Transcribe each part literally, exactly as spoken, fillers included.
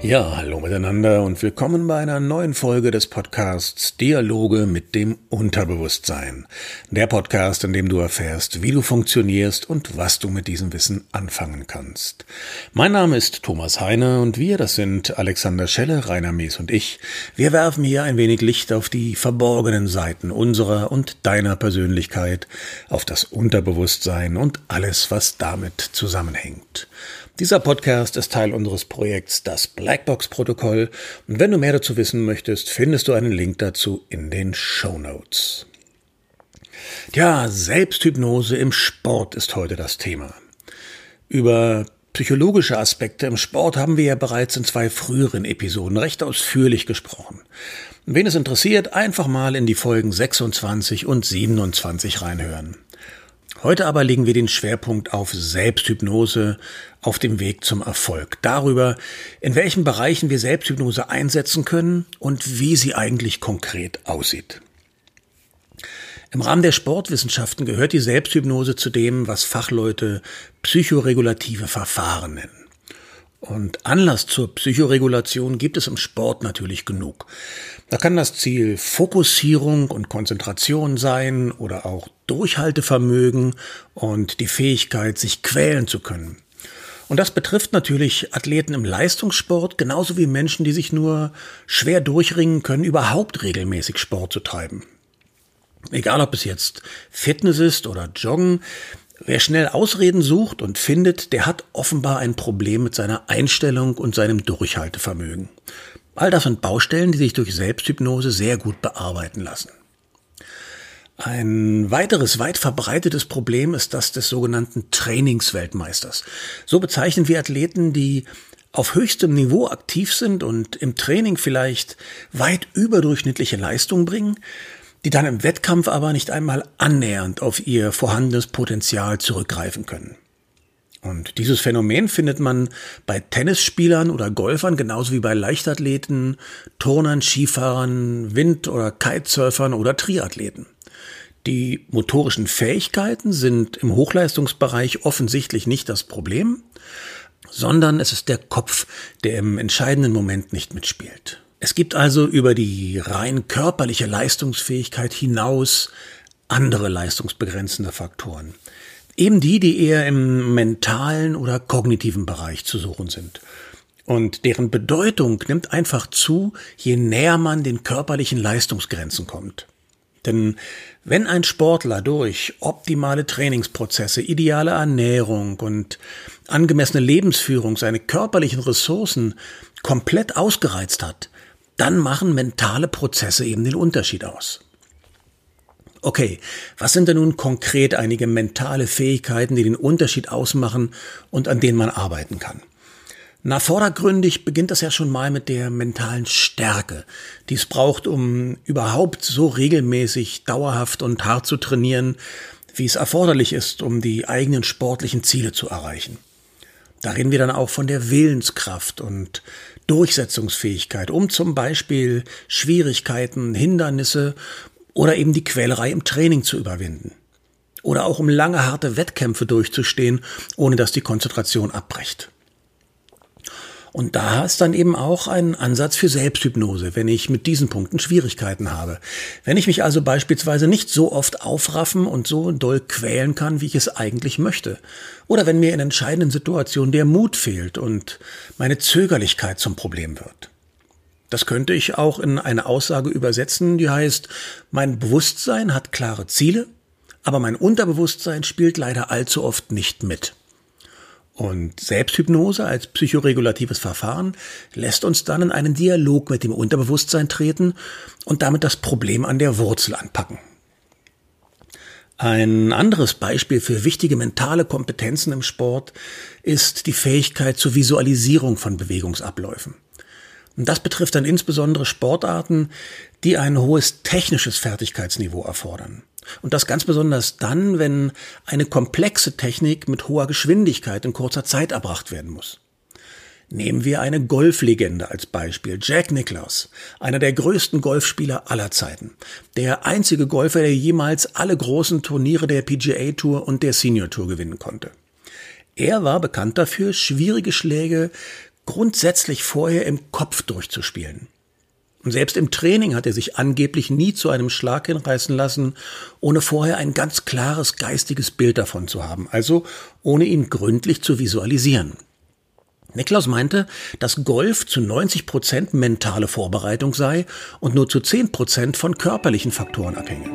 Ja, hallo miteinander und willkommen bei einer neuen Folge des Podcasts Dialoge mit dem Unterbewusstsein. Der Podcast, in dem du erfährst, wie du funktionierst und was du mit diesem Wissen anfangen kannst. Mein Name ist Thomas Heine und wir, das sind Alexander Schelle, Rainer Mees und ich. Wir werfen hier ein wenig Licht auf die verborgenen Seiten unserer und deiner Persönlichkeit, auf das Unterbewusstsein und alles, was damit zusammenhängt. Dieser Podcast ist Teil unseres Projekts Das Blackbox-Protokoll und wenn du mehr dazu wissen möchtest, findest du einen Link dazu in den Shownotes. Ja, Selbsthypnose im Sport ist heute das Thema. Über psychologische Aspekte im Sport haben wir ja bereits in zwei früheren Episoden recht ausführlich gesprochen. Wen es interessiert, einfach mal in die Folgen sechsundzwanzig und siebenundzwanzig reinhören. Heute aber legen wir den Schwerpunkt auf Selbsthypnose auf dem Weg zum Erfolg. Darüber, in welchen Bereichen wir Selbsthypnose einsetzen können und wie sie eigentlich konkret aussieht. Im Rahmen der Sportwissenschaften gehört die Selbsthypnose zu dem, was Fachleute psychoregulative Verfahren nennen. Und Anlass zur Psychoregulation gibt es im Sport natürlich genug. Da kann das Ziel Fokussierung und Konzentration sein oder auch Durchhaltevermögen und die Fähigkeit, sich quälen zu können. Und das betrifft natürlich Athleten im Leistungssport, genauso wie Menschen, die sich nur schwer durchringen können, überhaupt regelmäßig Sport zu treiben. Egal, ob es jetzt Fitness ist oder Joggen, wer schnell Ausreden sucht und findet, der hat offenbar ein Problem mit seiner Einstellung und seinem Durchhaltevermögen. All das sind Baustellen, die sich durch Selbsthypnose sehr gut bearbeiten lassen. Ein weiteres weit verbreitetes Problem ist das des sogenannten Trainingsweltmeisters. So bezeichnen wir Athleten, die auf höchstem Niveau aktiv sind und im Training vielleicht weit überdurchschnittliche Leistung bringen, die dann im Wettkampf aber nicht einmal annähernd auf ihr vorhandenes Potenzial zurückgreifen können. Und dieses Phänomen findet man bei Tennisspielern oder Golfern genauso wie bei Leichtathleten, Turnern, Skifahrern, Wind- oder Kitesurfern oder Triathleten. Die motorischen Fähigkeiten sind im Hochleistungsbereich offensichtlich nicht das Problem, sondern es ist der Kopf, der im entscheidenden Moment nicht mitspielt. Es gibt also über die rein körperliche Leistungsfähigkeit hinaus andere leistungsbegrenzende Faktoren. Eben die, die eher im mentalen oder kognitiven Bereich zu suchen sind. Und deren Bedeutung nimmt einfach zu, je näher man den körperlichen Leistungsgrenzen kommt. Denn wenn ein Sportler durch optimale Trainingsprozesse, ideale Ernährung und angemessene Lebensführung seine körperlichen Ressourcen komplett ausgereizt hat, dann machen mentale Prozesse eben den Unterschied aus. Okay, was sind denn nun konkret einige mentale Fähigkeiten, die den Unterschied ausmachen und an denen man arbeiten kann? Na, vordergründig beginnt das ja schon mal mit der mentalen Stärke, die es braucht, um überhaupt so regelmäßig, dauerhaft und hart zu trainieren, wie es erforderlich ist, um die eigenen sportlichen Ziele zu erreichen. Da reden wir dann auch von der Willenskraft und Durchsetzungsfähigkeit, um zum Beispiel Schwierigkeiten, Hindernisse oder eben die Quälerei im Training zu überwinden. Oder auch um lange, harte Wettkämpfe durchzustehen, ohne dass die Konzentration abbricht. Und da ist dann eben auch ein Ansatz für Selbsthypnose, wenn ich mit diesen Punkten Schwierigkeiten habe. Wenn ich mich also beispielsweise nicht so oft aufraffen und so doll quälen kann, wie ich es eigentlich möchte. Oder wenn mir in entscheidenden Situationen der Mut fehlt und meine Zögerlichkeit zum Problem wird. Das könnte ich auch in eine Aussage übersetzen, die heißt, mein Bewusstsein hat klare Ziele, aber mein Unterbewusstsein spielt leider allzu oft nicht mit. Und Selbsthypnose als psychoregulatives Verfahren lässt uns dann in einen Dialog mit dem Unterbewusstsein treten und damit das Problem an der Wurzel anpacken. Ein anderes Beispiel für wichtige mentale Kompetenzen im Sport ist die Fähigkeit zur Visualisierung von Bewegungsabläufen. Und das betrifft dann insbesondere Sportarten, die ein hohes technisches Fertigkeitsniveau erfordern. Und das ganz besonders dann, wenn eine komplexe Technik mit hoher Geschwindigkeit in kurzer Zeit erbracht werden muss. Nehmen wir eine Golflegende als Beispiel, Jack Nicklaus, einer der größten Golfspieler aller Zeiten. Der einzige Golfer, der jemals alle großen Turniere der P G A Tour und der Senior Tour gewinnen konnte. Er war bekannt dafür, schwierige Schläge grundsätzlich vorher im Kopf durchzuspielen. Und selbst im Training hat er sich angeblich nie zu einem Schlag hinreißen lassen, ohne vorher ein ganz klares geistiges Bild davon zu haben, also ohne ihn gründlich zu visualisieren. Niklaus meinte, dass Golf zu neunzig Prozent mentale Vorbereitung sei und nur zu zehn Prozent von körperlichen Faktoren abhänge.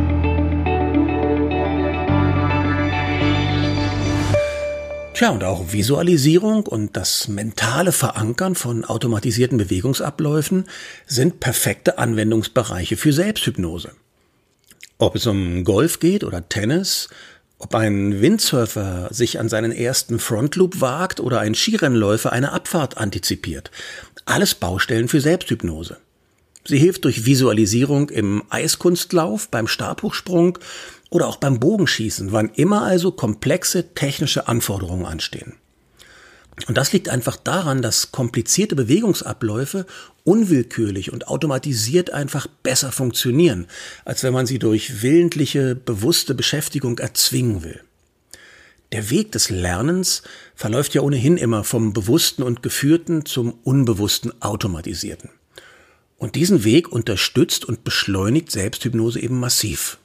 Tja, und auch Visualisierung und das mentale Verankern von automatisierten Bewegungsabläufen sind perfekte Anwendungsbereiche für Selbsthypnose. Ob es um Golf geht oder Tennis, ob ein Windsurfer sich an seinen ersten Frontloop wagt oder ein Skirennläufer eine Abfahrt antizipiert. Alles Baustellen für Selbsthypnose. Sie hilft durch Visualisierung im Eiskunstlauf, beim Stabhochsprung oder auch beim Bogenschießen, wann immer also komplexe technische Anforderungen anstehen. Und das liegt einfach daran, dass komplizierte Bewegungsabläufe unwillkürlich und automatisiert einfach besser funktionieren, als wenn man sie durch willentliche, bewusste Beschäftigung erzwingen will. Der Weg des Lernens verläuft ja ohnehin immer vom Bewussten und Geführten zum Unbewussten Automatisierten. Und diesen Weg unterstützt und beschleunigt Selbsthypnose eben massiv.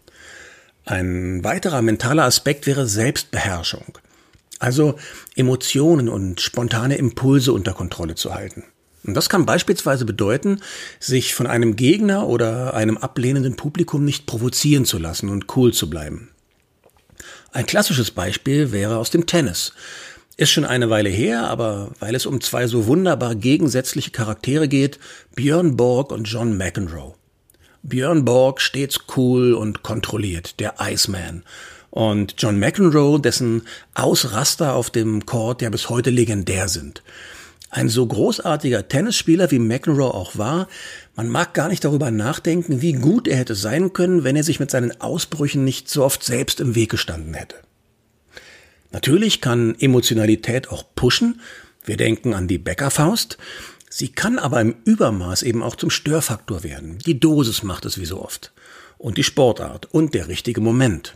Ein weiterer mentaler Aspekt wäre Selbstbeherrschung. Also Emotionen und spontane Impulse unter Kontrolle zu halten. Und das kann beispielsweise bedeuten, sich von einem Gegner oder einem ablehnenden Publikum nicht provozieren zu lassen und cool zu bleiben. Ein klassisches Beispiel wäre aus dem Tennis. Ist schon eine Weile her, aber weil es um zwei so wunderbar gegensätzliche Charaktere geht, Björn Borg und John McEnroe. Björn Borg stets cool und kontrolliert, der Iceman. Und John McEnroe, dessen Ausraster auf dem Court ja bis heute legendär sind. Ein so großartiger Tennisspieler wie McEnroe auch war, man mag gar nicht darüber nachdenken, wie gut er hätte sein können, wenn er sich mit seinen Ausbrüchen nicht so oft selbst im Weg gestanden hätte. Natürlich kann Emotionalität auch pushen, wir denken an die Bäckerfaust, sie kann aber im Übermaß eben auch zum Störfaktor werden. Die Dosis macht es wie so oft. Und die Sportart und der richtige Moment.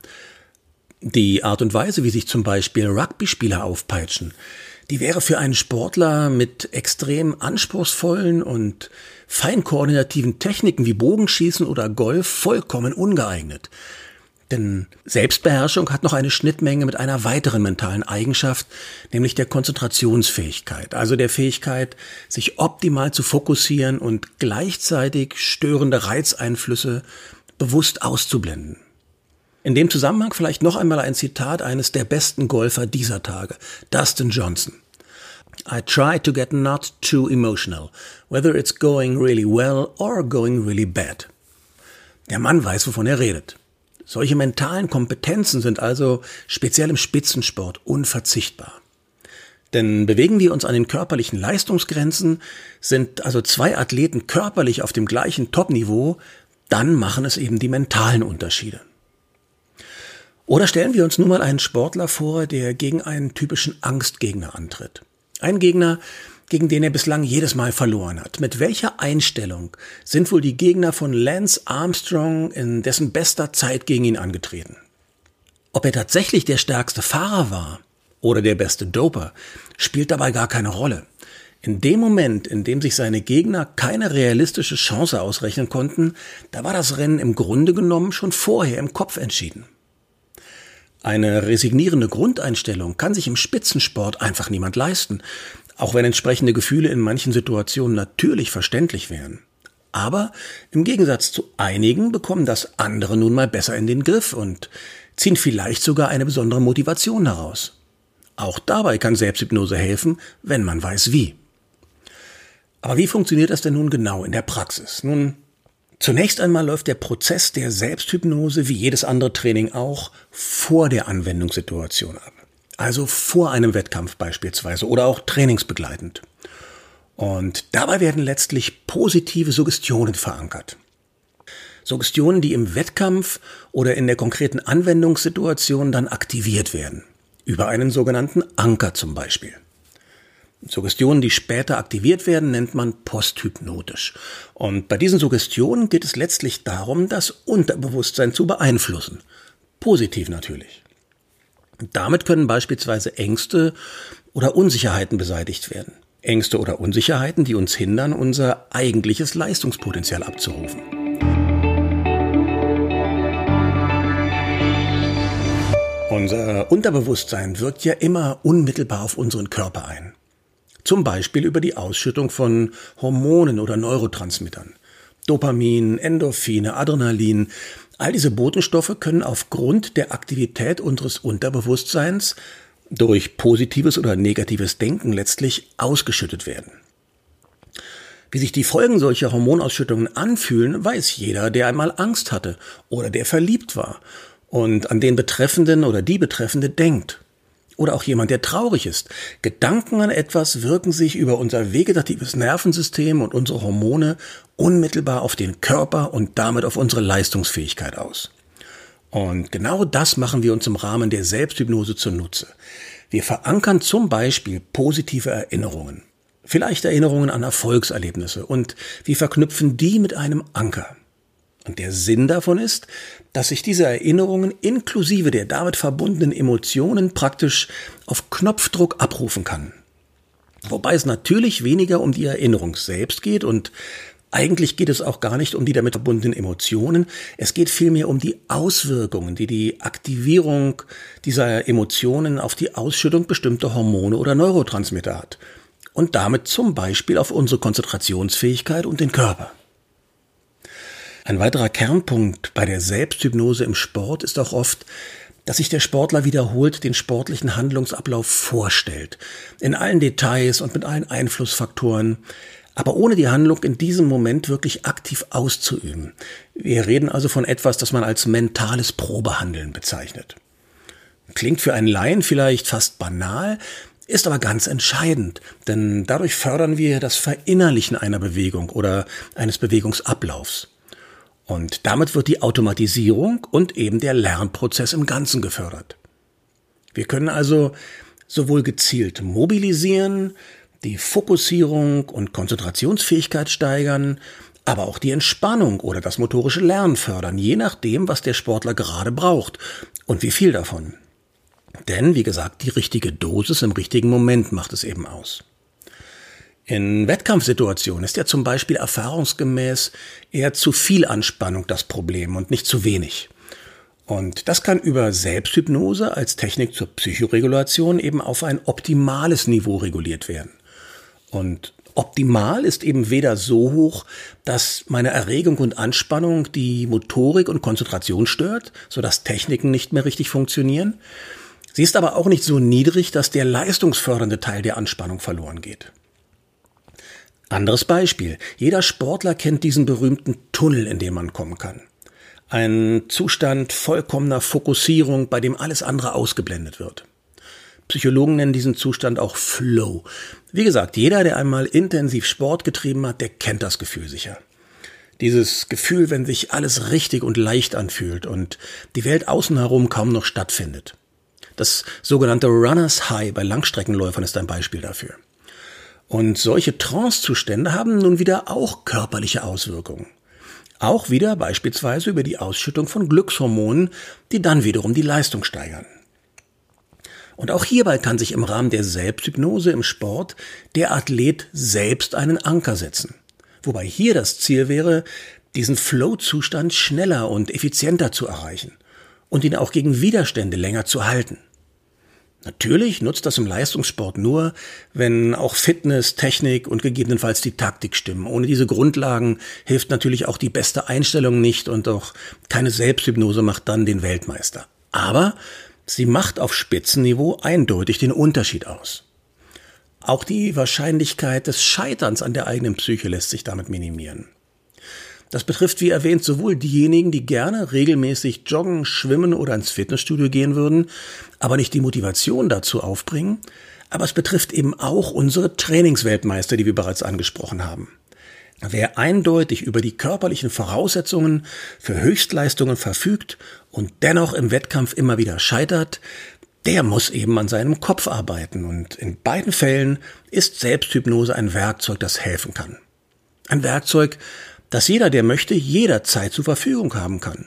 Die Art und Weise, wie sich zum Beispiel Rugby-Spieler aufpeitschen, die wäre für einen Sportler mit extrem anspruchsvollen und fein koordinativen Techniken wie Bogenschießen oder Golf vollkommen ungeeignet. Denn Selbstbeherrschung hat noch eine Schnittmenge mit einer weiteren mentalen Eigenschaft, nämlich der Konzentrationsfähigkeit, also der Fähigkeit, sich optimal zu fokussieren und gleichzeitig störende Reizeinflüsse bewusst auszublenden. In dem Zusammenhang vielleicht noch einmal ein Zitat eines der besten Golfer dieser Tage, Dustin Johnson. I try to get not too emotional, whether it's going really well or going really bad. Der Mann weiß, wovon er redet. Solche mentalen Kompetenzen sind also speziell im Spitzensport unverzichtbar. Denn bewegen wir uns an den körperlichen Leistungsgrenzen, sind also zwei Athleten körperlich auf dem gleichen Topniveau, dann machen es eben die mentalen Unterschiede. Oder stellen wir uns nun mal einen Sportler vor, der gegen einen typischen Angstgegner antritt. Ein Gegner, gegen den er bislang jedes Mal verloren hat. Mit welcher Einstellung sind wohl die Gegner von Lance Armstrong in dessen bester Zeit gegen ihn angetreten? Ob er tatsächlich der stärkste Fahrer war oder der beste Doper, spielt dabei gar keine Rolle. In dem Moment, in dem sich seine Gegner keine realistische Chance ausrechnen konnten, da war das Rennen im Grunde genommen schon vorher im Kopf entschieden. Eine resignierende Grundeinstellung kann sich im Spitzensport einfach niemand leisten, auch wenn entsprechende Gefühle in manchen Situationen natürlich verständlich wären. Aber im Gegensatz zu einigen bekommen das andere nun mal besser in den Griff und ziehen vielleicht sogar eine besondere Motivation daraus. Auch dabei kann Selbsthypnose helfen, wenn man weiß wie. Aber wie funktioniert das denn nun genau in der Praxis? Nun, zunächst einmal läuft der Prozess der Selbsthypnose wie jedes andere Training auch vor der Anwendungssituation ab. Also vor einem Wettkampf beispielsweise oder auch trainingsbegleitend. Und dabei werden letztlich positive Suggestionen verankert. Suggestionen, die im Wettkampf oder in der konkreten Anwendungssituation dann aktiviert werden. Über einen sogenannten Anker zum Beispiel. Suggestionen, die später aktiviert werden, nennt man posthypnotisch. Und bei diesen Suggestionen geht es letztlich darum, das Unterbewusstsein zu beeinflussen. Positiv natürlich. Damit können beispielsweise Ängste oder Unsicherheiten beseitigt werden. Ängste oder Unsicherheiten, die uns hindern, unser eigentliches Leistungspotenzial abzurufen. Unser Unterbewusstsein wirkt ja immer unmittelbar auf unseren Körper ein. Zum Beispiel über die Ausschüttung von Hormonen oder Neurotransmittern. Dopamin, Endorphine, Adrenalin, all diese Botenstoffe können aufgrund der Aktivität unseres Unterbewusstseins durch positives oder negatives Denken letztlich ausgeschüttet werden. Wie sich die Folgen solcher Hormonausschüttungen anfühlen, weiß jeder, der einmal Angst hatte oder der verliebt war und an den Betreffenden oder die Betreffende denkt. Oder auch jemand, der traurig ist. Gedanken an etwas wirken sich über unser vegetatives Nervensystem und unsere Hormone unmittelbar auf den Körper und damit auf unsere Leistungsfähigkeit aus. Und genau das machen wir uns im Rahmen der Selbsthypnose zunutze. Wir verankern zum Beispiel positive Erinnerungen, vielleicht Erinnerungen an Erfolgserlebnisse, und wir verknüpfen die mit einem Anker. Und der Sinn davon ist, dass sich diese Erinnerungen inklusive der damit verbundenen Emotionen praktisch auf Knopfdruck abrufen kann. Wobei es natürlich weniger um die Erinnerung selbst geht und eigentlich geht es auch gar nicht um die damit verbundenen Emotionen. Es geht vielmehr um die Auswirkungen, die die Aktivierung dieser Emotionen auf die Ausschüttung bestimmter Hormone oder Neurotransmitter hat. Und damit zum Beispiel auf unsere Konzentrationsfähigkeit und den Körper. Ein weiterer Kernpunkt bei der Selbsthypnose im Sport ist auch oft, dass sich der Sportler wiederholt den sportlichen Handlungsablauf vorstellt. In allen Details und mit allen Einflussfaktoren, aber ohne die Handlung in diesem Moment wirklich aktiv auszuüben. Wir reden also von etwas, das man als mentales Probehandeln bezeichnet. Klingt für einen Laien vielleicht fast banal, ist aber ganz entscheidend, denn dadurch fördern wir das Verinnerlichen einer Bewegung oder eines Bewegungsablaufs. Und damit wird die Automatisierung und eben der Lernprozess im Ganzen gefördert. Wir können also sowohl gezielt mobilisieren, die Fokussierung und Konzentrationsfähigkeit steigern, aber auch die Entspannung oder das motorische Lernen fördern, je nachdem, was der Sportler gerade braucht und wie viel davon. Denn, wie gesagt, die richtige Dosis im richtigen Moment macht es eben aus. In Wettkampfsituationen ist ja zum Beispiel erfahrungsgemäß eher zu viel Anspannung das Problem und nicht zu wenig. Und das kann über Selbsthypnose als Technik zur Psychoregulation eben auf ein optimales Niveau reguliert werden. Und optimal ist eben weder so hoch, dass meine Erregung und Anspannung die Motorik und Konzentration stört, sodass Techniken nicht mehr richtig funktionieren. Sie ist aber auch nicht so niedrig, dass der leistungsfördernde Teil der Anspannung verloren geht. Anderes Beispiel. Jeder Sportler kennt diesen berühmten Tunnel, in den man kommen kann. Ein Zustand vollkommener Fokussierung, bei dem alles andere ausgeblendet wird. Psychologen nennen diesen Zustand auch Flow. Wie gesagt, jeder, der einmal intensiv Sport getrieben hat, der kennt das Gefühl sicher. Dieses Gefühl, wenn sich alles richtig und leicht anfühlt und die Welt außen herum kaum noch stattfindet. Das sogenannte Runner's High bei Langstreckenläufern ist ein Beispiel dafür. Und solche Trance-Zustände haben nun wieder auch körperliche Auswirkungen. Auch wieder beispielsweise über die Ausschüttung von Glückshormonen, die dann wiederum die Leistung steigern. Und auch hierbei kann sich im Rahmen der Selbsthypnose im Sport der Athlet selbst einen Anker setzen. Wobei hier das Ziel wäre, diesen Flow-Zustand schneller und effizienter zu erreichen und ihn auch gegen Widerstände länger zu halten. Natürlich nutzt das im Leistungssport nur, wenn auch Fitness, Technik und gegebenenfalls die Taktik stimmen. Ohne diese Grundlagen hilft natürlich auch die beste Einstellung nicht und auch keine Selbsthypnose macht dann den Weltmeister. Aber sie macht auf Spitzenniveau eindeutig den Unterschied aus. Auch die Wahrscheinlichkeit des Scheiterns an der eigenen Psyche lässt sich damit minimieren. Das betrifft, wie erwähnt, sowohl diejenigen, die gerne regelmäßig joggen, schwimmen oder ins Fitnessstudio gehen würden, aber nicht die Motivation dazu aufbringen, aber es betrifft eben auch unsere Trainingsweltmeister, die wir bereits angesprochen haben. Wer eindeutig über die körperlichen Voraussetzungen für Höchstleistungen verfügt und dennoch im Wettkampf immer wieder scheitert, der muss eben an seinem Kopf arbeiten, und in beiden Fällen ist Selbsthypnose ein Werkzeug, das helfen kann. Ein Werkzeug, das jeder, der möchte, jederzeit zur Verfügung haben kann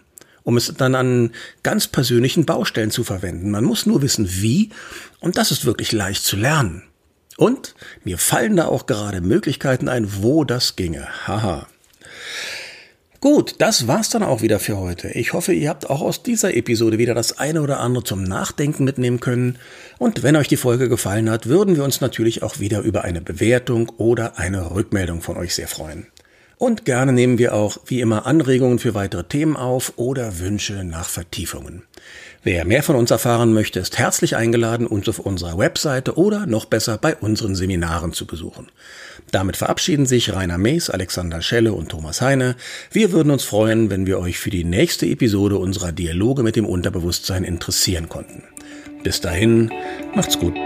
um es dann an ganz persönlichen Baustellen zu verwenden. Man muss nur wissen, wie, und das ist wirklich leicht zu lernen. Und mir fallen da auch gerade Möglichkeiten ein, wo das ginge. Haha. Gut, das war's dann auch wieder für heute. Ich hoffe, ihr habt auch aus dieser Episode wieder das eine oder andere zum Nachdenken mitnehmen können. Und wenn euch die Folge gefallen hat, würden wir uns natürlich auch wieder über eine Bewertung oder eine Rückmeldung von euch sehr freuen. Und gerne nehmen wir auch, wie immer, Anregungen für weitere Themen auf oder Wünsche nach Vertiefungen. Wer mehr von uns erfahren möchte, ist herzlich eingeladen, uns auf unserer Webseite oder noch besser bei unseren Seminaren zu besuchen. Damit verabschieden sich Rainer Mees, Alexander Schelle und Thomas Heine. Wir würden uns freuen, wenn wir euch für die nächste Episode unserer Dialoge mit dem Unterbewusstsein interessieren konnten. Bis dahin, macht's gut.